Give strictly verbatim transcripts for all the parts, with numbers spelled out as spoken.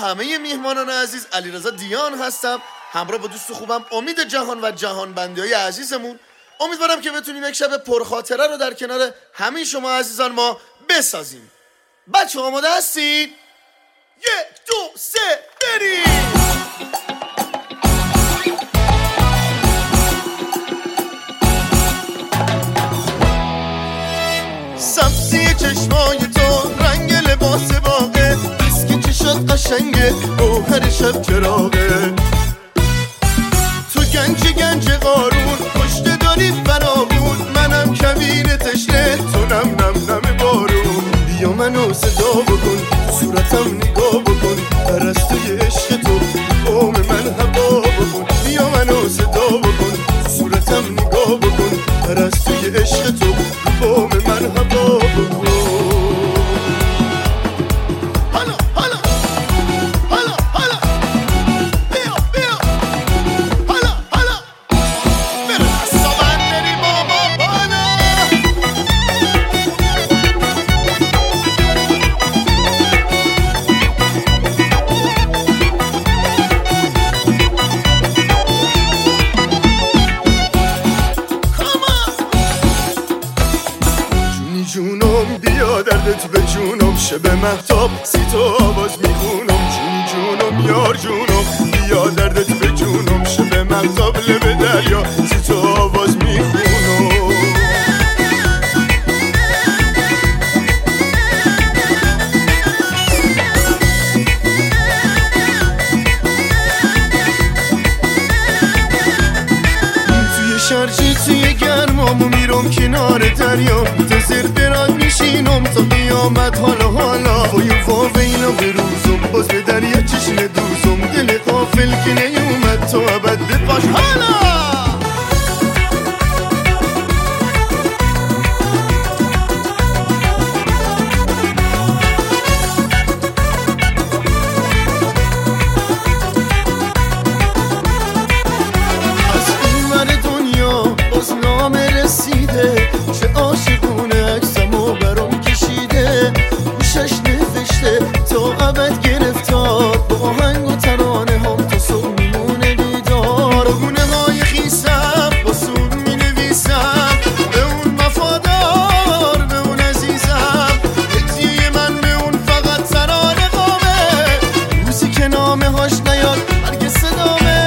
همه میهمانان عزیز، علیرضا دیان هستم، همراه با دوست خوبم امید جهان و جهان بندی‌های عزیزمون. امیدوارم که بتونیم یک شب پرخاطره رو در کنار همه شما عزیزان ما بسازیم. بچه آماده هستید؟ یک دو سه بریم! سبزی چشمای تو، رنگ لباس باغه، مسکی چشات قشنگه، گوهر شب چراغه. تو گنج گنج قارون، پشت داری فراغون، منم کویر تشنه، تو نم نم نم بارون. بیا منو صدا بکن، صورتم نگاه بکن، پرستوی عشق تو قوم من هوا بکن. بیا منو صدا بکن، صورتم نگاه بکن، پرستوی عشق تو قوم من هوا بکن. جونم بیا دردت به جونم، شب مهتاب سی تو آواز میخونم. جون جونم یار جونم بیا دردت به جونم، شب مهتاب لب دریا سی تو آواز میخونم. توی شرجی توی گرمامو میرم کنار دریا، منتظر برات میشینم تا قیامت. حالا حالا وای واویلا بروزم، باز به دریا چشم دوزم، دل غافل که نیومد تو ابد بپاش. حالا از این ور دنیا باز نامه رسیده، چه عاشقونه عکسمو برام کشیده، گوشش نوشته تا ابد گرفتار، با آهنگ و ترانه هم تا صبح میمونه بیدار. گونه های خیسم باسون مینویسم، به اون وفادار، به اون عزیزم، هدیه من به اون فقط ترانه قامه، روزی که نامه هاش نیاد هرگز صدامه.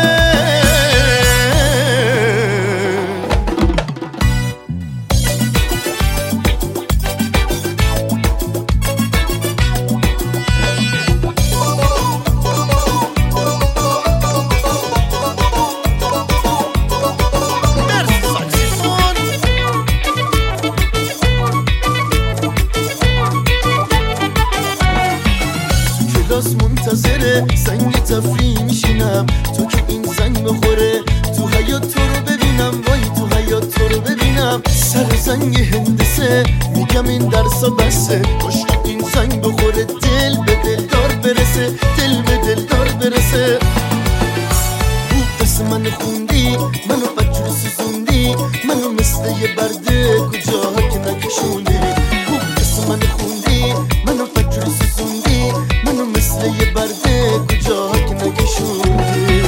منتظره سنگ تفریح میشینم، تو که این زنگ بخوره تو حیات تو رو ببینم، وای تو حیات تو رو ببینم. سر زنگ هندسه میگم این درسا بسه، کاش که این زنگ بخوره دل به دل دار برسه، دل به دل دار برسه. خوب دست من خوندی، منو بجور سوزوندی، منو مثل یه برده کجاها که نکشوندی. خوب دست من خوندی، منو بجور سوزوندی، منو مثل یه برده کجاها که نکشوندی.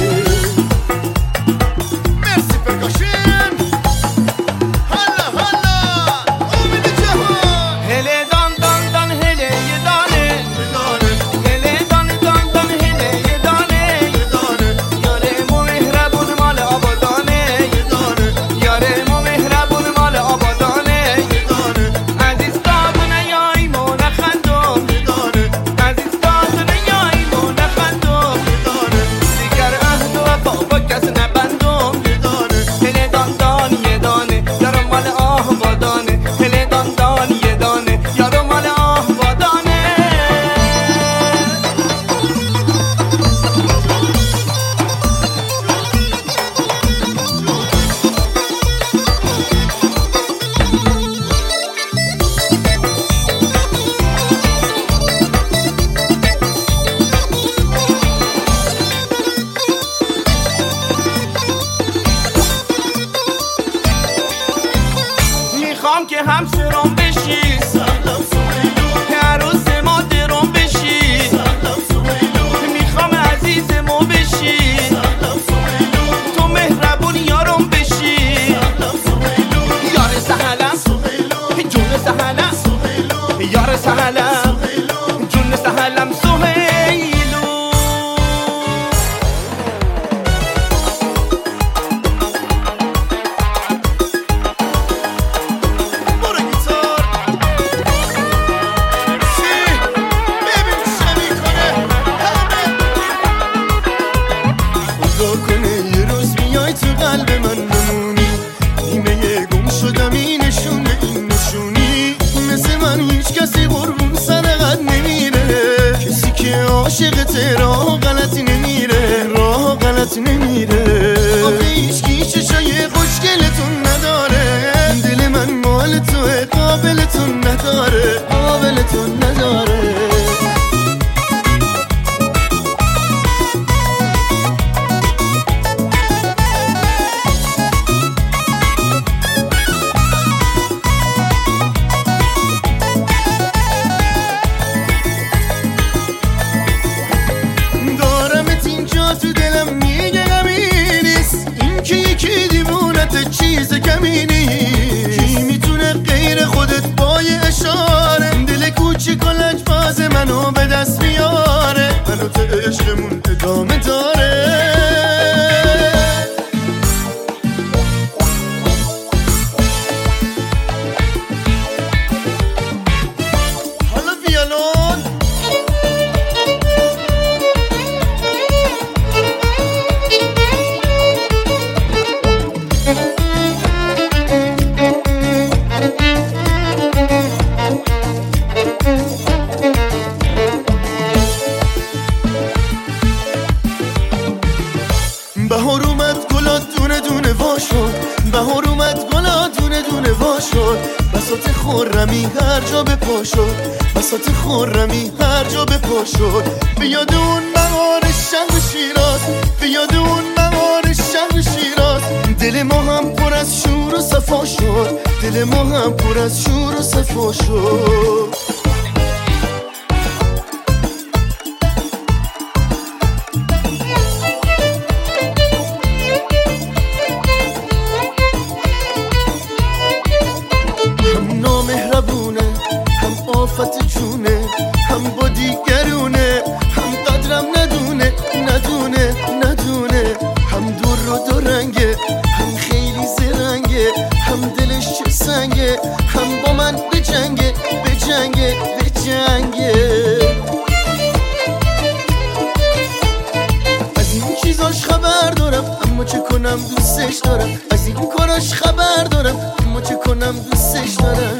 مرسی پرکاشن. حالا حالا امید جهان. هله دان دان دان هله یه دانه هله دان دان دان هله یه دانه یاره مو مهربون مال آبادانه، یاره مو مهربون مال آبادانه. عزیز دادونه یای مو نخندم، عزیز دادونه یای مو نخندم، دیگر عهد و وفا با کس نبندم. هله دان دان یه دانه یارو مال آبادانه، هله دان دان یه دانه یارو مال آبادانه. میخوام که همسرم بشی، سلام سویلو، عروس ما درم بشی، سلام سویلو. بهار اومد گلا دونه دونه وا شد، بهار اومد گلا دونه دونه وا شد. بساط خرمی هر جا به پا شد، بساط خرمی هر جا به پا شد. به یاد اون بهار شهر شیراز، به یاد اون بهار شهر شیراز. دل ما هم پر از شور و صفا شد، دل ما هم پر از شور و صفا شد. آفت جونه هم با دیگرونه، هم قدرم ندونه ندونه ندونه. هم دور رو دو رنگه، هم خیلی زرنگه، هم دلش چه سنگه. هم با من به جنگه به جنگه به جنگه. از این چیزاش خبر دارم اما چه کنم دوستش دارم. از این کاراش خبر دارم اما چه کنم دوستش دارم.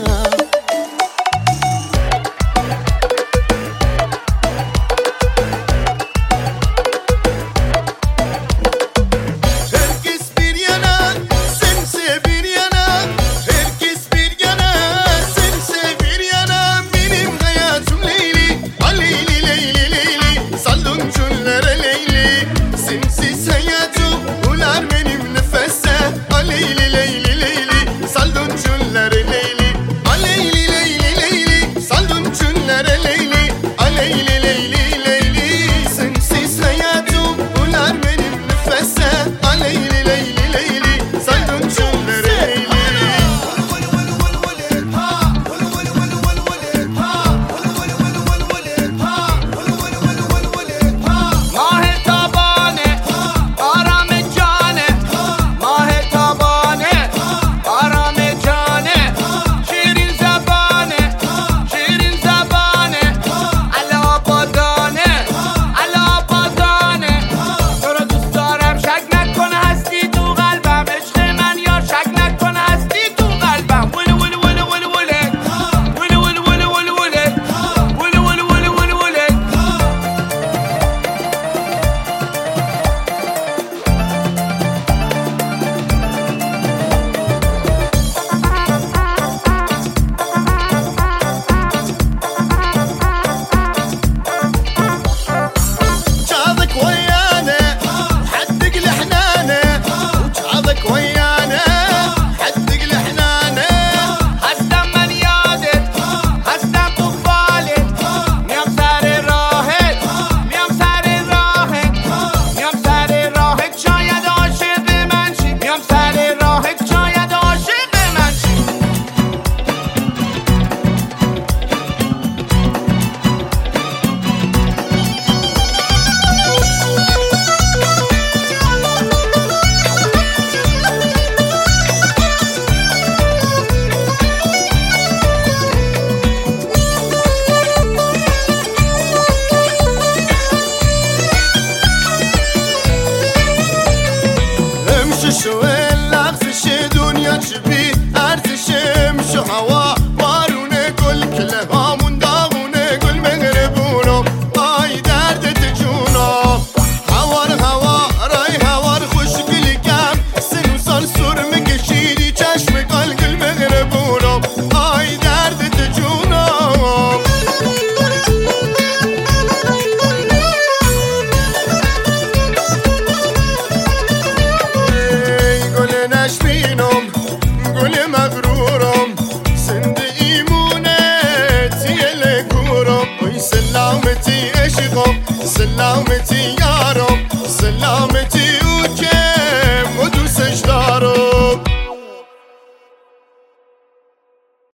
شو